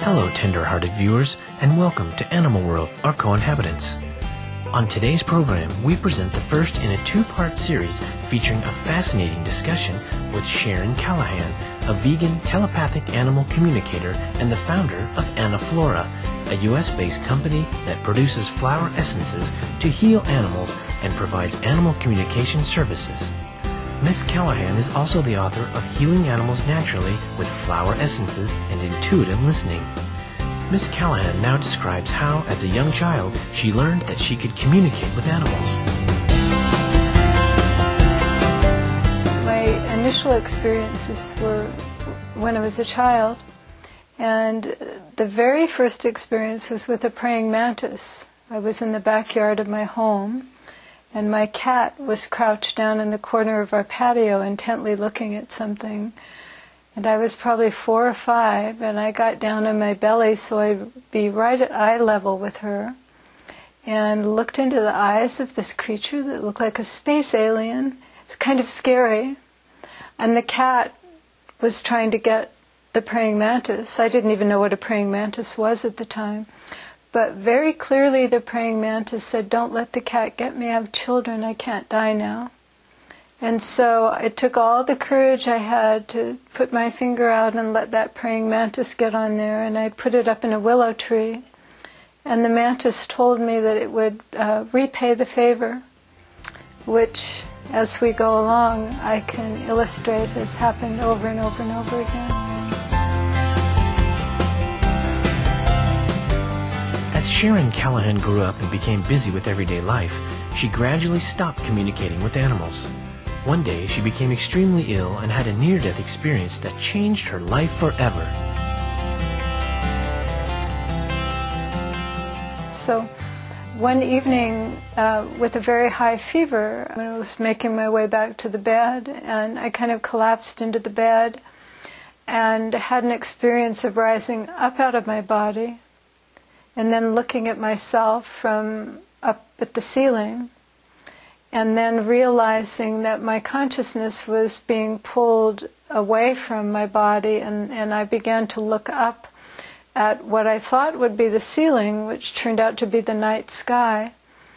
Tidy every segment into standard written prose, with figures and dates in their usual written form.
Hello, tender-hearted viewers, and welcome to Animal World, our co-inhabitants. On today's program, we present the first in a two-part series featuring a fascinating discussion with Sharon Callahan, a vegan telepathic animal communicator and the founder of Anaflora, a U.S.-based company that produces flower essences to heal animals and provides animal communication services. Ms. Callahan is also the author of Healing Animals Naturally with Flower Essences and Intuitive Listening. Ms. Callahan now describes how, as a young child, she learned that she could communicate with animals. My initial experiences were when I was a child, and the very first experience was with a praying mantis. I was in the backyard of my home, and my cat was crouched down in the corner of our patio intently looking at something. And I was probably 4 or 5, and I got down on my belly so I'd be right at eye level with her, and looked into the eyes of this creature that looked like a space alien. It's kind of scary. And the cat was trying to get the praying mantis. I didn't even know what a praying mantis was at the time. But very clearly the praying mantis said, "Don't let the cat get me. I have children. I can't die now." And so it took all the courage I had to put my finger out and let that praying mantis get on there, and I put it up in a willow tree. And the mantis told me that it would repay the favor, which, as we go along, I can illustrate has happened over and over and over again. As Sharon Callahan grew up and became busy with everyday life, she gradually stopped communicating with animals. One day, she became extremely ill and had a near-death experience that changed her life forever. So, one evening, with a very high fever, I was making my way back to the bed, and I kind of collapsed into the bed and had an experience of rising up out of my body, and then looking at myself from up at the ceiling, and then realizing that my consciousness was being pulled away from my body, and I began to look up at what I thought would be the ceiling, which turned out to be the night sky.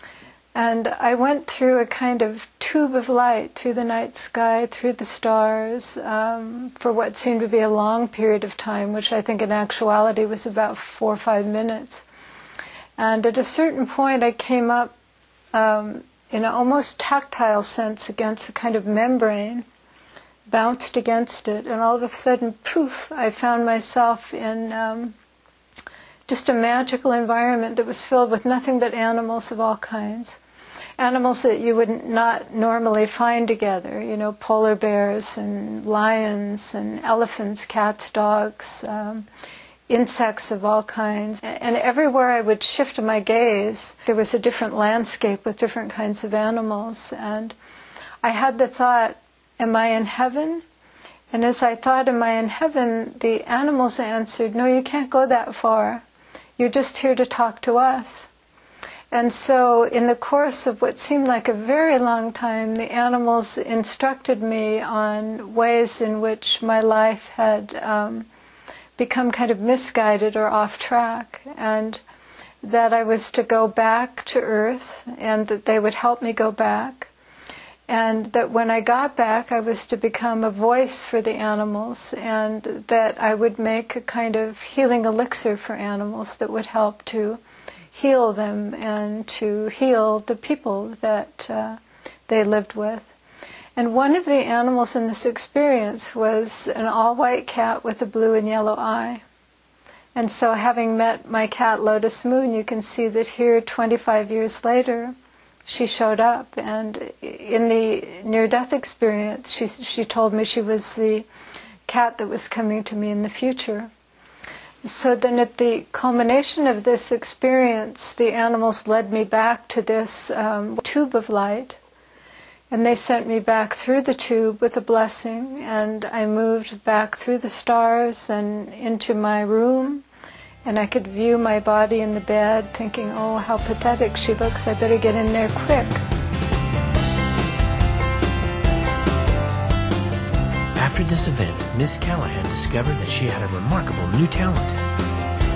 And I went through a kind of tube of light through the night sky, through the stars, for what seemed to be a long period of time, which I think in actuality was about 4 or 5 minutes. And at a certain point I came up in an almost tactile sense against a kind of membrane, bounced against it, and all of a sudden, poof, I found myself in just a magical environment that was filled with nothing but animals of all kinds. Animals that you would not normally find together, you know, polar bears and lions and elephants, cats, dogs, insects of all kinds. And everywhere I would shift my gaze, there was a different landscape with different kinds of animals. And I had the thought, am I in heaven? And as I thought, am I in heaven, the animals answered, no, you can't go that far. You're just here to talk to us. And so in the course of what seemed like a very long time, the animals instructed me on ways in which my life had become kind of misguided or off track, and that I was to go back to Earth, and that they would help me go back, and that when I got back I was to become a voice for the animals, and that I would make a kind of healing elixir for animals that would help to heal them and to heal the people that they lived with. And one of the animals in this experience was an all-white cat with a blue and yellow eye. And so having met my cat Lotus Moon, you can see that here 25 years later, she showed up. And in the near-death experience, she told me she was the cat that was coming to me in the future. So then at the culmination of this experience, the animals led me back to this tube of light. And they sent me back through the tube with a blessing, and I moved back through the stars and into my room, and I could view my body in the bed, thinking, oh, how pathetic she looks, I better get in there quick. After this event, Miss Callahan discovered that she had a remarkable new talent.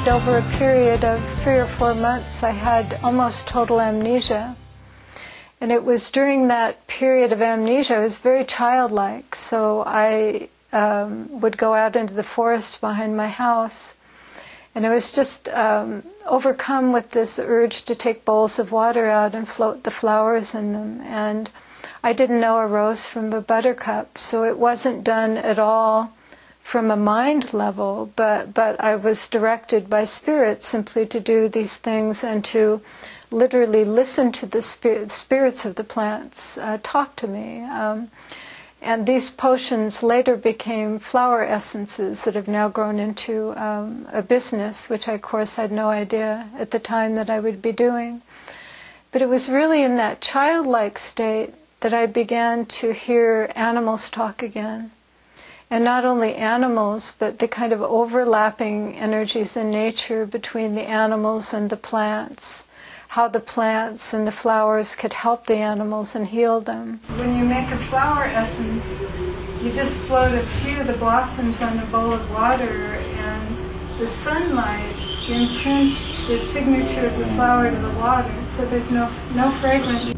over a period of 3 or 4 months, I had almost total amnesia. And it was during that period of amnesia, I was very childlike, so I would go out into the forest behind my house. And I was just overcome with this urge to take bowls of water out and float the flowers in them. And I didn't know a rose from a buttercup, so it wasn't done at all from a mind level, but I was directed by Spirit simply to do these things and to literally listen to the spirits of the plants talk to me. And these potions later became flower essences that have now grown into a business, which I, of course, had no idea at the time that I would be doing. But it was really in that childlike state that I began to hear animals talk again. And not only animals, but the kind of overlapping energies in nature between the animals and the plants. How the plants and the flowers could help the animals and heal them. When you make a flower essence, you just float a few of the blossoms on a bowl of water, and the sunlight imprints the signature of the flower to the water, so there's no fragrance.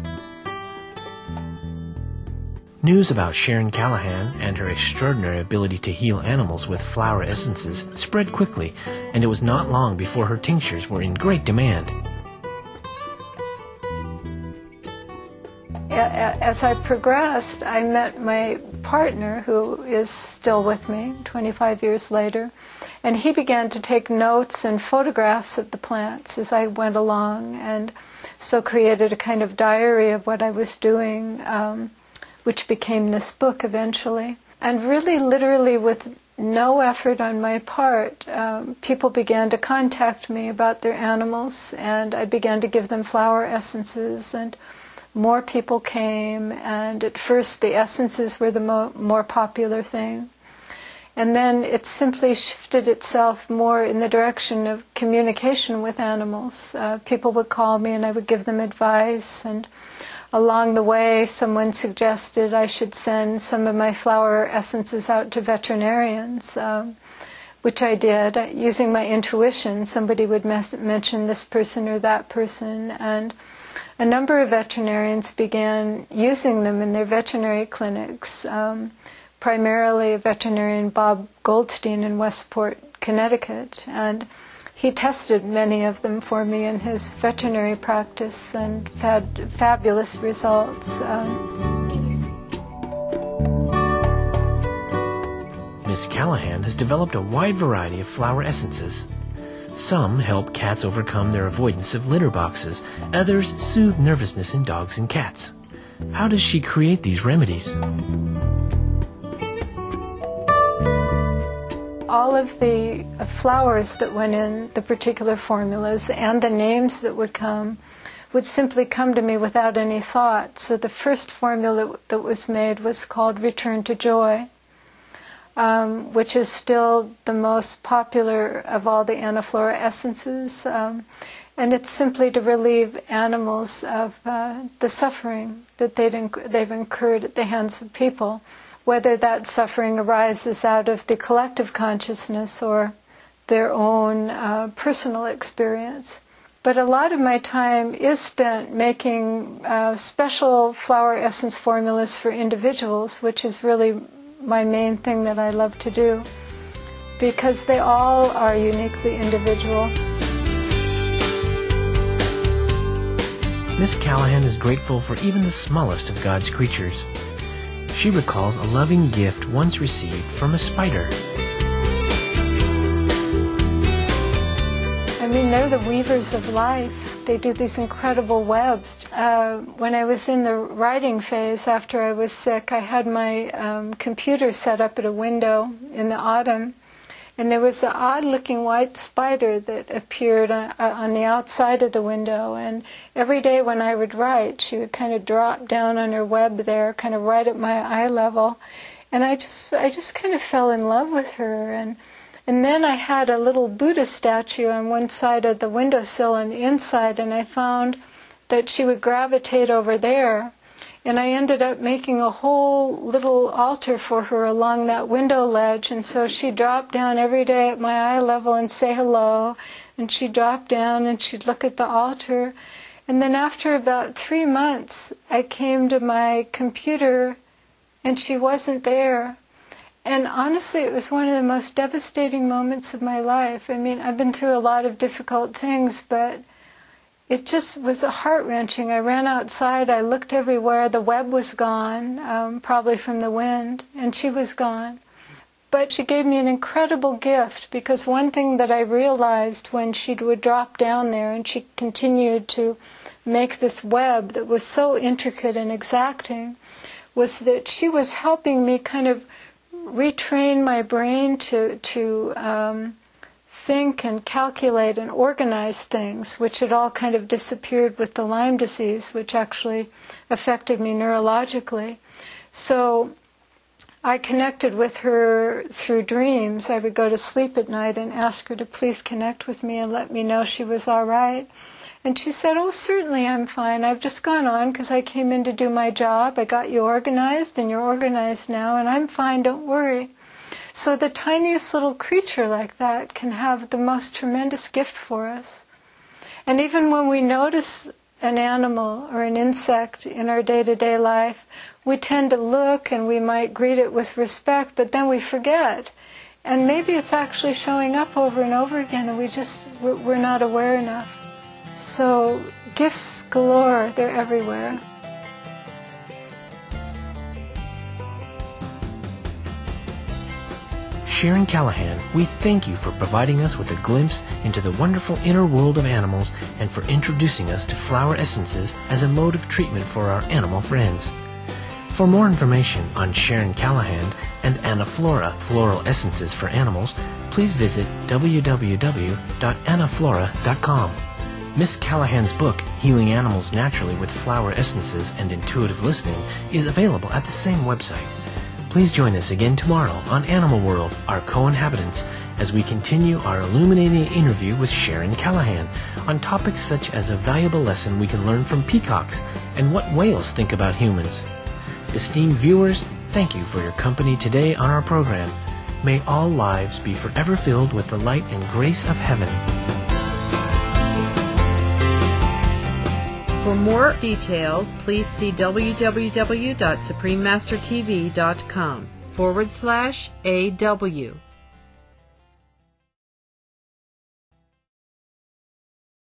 News about Sharon Callahan and her extraordinary ability to heal animals with flower essences spread quickly, and it was not long before her tinctures were in great demand. As I progressed, I met my partner, who is still with me 25 years later, and he began to take notes and photographs of the plants as I went along, and so created a kind of diary of what I was doing, which became this book eventually. And really, literally, with no effort on my part, people began to contact me about their animals, and I began to give them flower essences, and more people came, and at first the essences were the more popular thing. And then it simply shifted itself more in the direction of communication with animals. People would call me and I would give them advice, and along the way someone suggested I should send some of my flower essences out to veterinarians, which I did. Using my intuition, somebody would mention this person or that person, and a number of veterinarians began using them in their veterinary clinics, primarily veterinarian Bob Goldstein in Westport, Connecticut. And he tested many of them for me in his veterinary practice and had fabulous results. Miss Callahan has developed a wide variety of flower essences. Some help cats overcome their avoidance of litter boxes. Others soothe nervousness in dogs and cats. How does she create these remedies? All of the flowers that went in the particular formulas and the names that would simply come to me without any thought. So the first formula that was made was called Return to Joy, which is still the most popular of all the Anaflora essences. And it's simply to relieve animals of the suffering that they've incurred at the hands of people, whether that suffering arises out of the collective consciousness or their own personal experience. But a lot of my time is spent making special flower essence formulas for individuals, which is really my main thing that I love to do, because they all are uniquely individual. Miss Callahan is grateful for even the smallest of God's creatures. She recalls a loving gift once received from a spider. I mean, they're the weavers of life. They do these incredible webs. When I was in the writing phase after I was sick, I had my computer set up at a window in the autumn, and there was an odd-looking white spider that appeared on the outside of the window. And every day when I would write, she would kind of drop down on her web there, kind of right at my eye level. And I just kind of fell in love with her. And then I had a little Buddha statue on one side of the windowsill on the inside, and I found that she would gravitate over there. And I ended up making a whole little altar for her along that window ledge. And so she'd drop down every day at my eye level and say hello. And she'd drop down and she'd look at the altar. And then after about 3 months, I came to my computer and she wasn't there. And honestly, it was one of the most devastating moments of my life. I mean, I've been through a lot of difficult things, but it just was heart-wrenching. I ran outside, I looked everywhere, the web was gone, probably from the wind, and she was gone. But she gave me an incredible gift, because one thing that I realized when she would drop down there and she continued to make this web that was so intricate and exacting, was that she was helping me kind of retrain my brain to think and calculate and organize things, which had all kind of disappeared with the Lyme disease, which actually affected me neurologically. So I connected with her through dreams. I would go to sleep at night and ask her to please connect with me and let me know she was all right. And she said, "Oh, certainly I'm fine. I've just gone on because I came in to do my job. I got you organized and you're organized now and I'm fine, don't worry." So the tiniest little creature like that can have the most tremendous gift for us. And even when we notice an animal or an insect in our day-to-day life, we tend to look and we might greet it with respect, but then we forget. And maybe it's actually showing up over and over again and we're not aware enough. So gifts galore, they're everywhere. Sharon Callahan, we thank you for providing us with a glimpse into the wonderful inner world of animals and for introducing us to flower essences as a mode of treatment for our animal friends. For more information on Sharon Callahan and Anaflora floral essences for animals, please visit www.anaflora.com. Miss Callahan's book, Healing Animals Naturally with Flower Essences and Intuitive Listening, is available at the same website. Please join us again tomorrow on Animal World, Our Co-Inhabitants, as we continue our illuminating interview with Sharon Callahan on topics such as a valuable lesson we can learn from peacocks and what whales think about humans. Esteemed viewers, thank you for your company today on our program. May all lives be forever filled with the light and grace of heaven. For more details, please see www.suprememastertv.com/AW.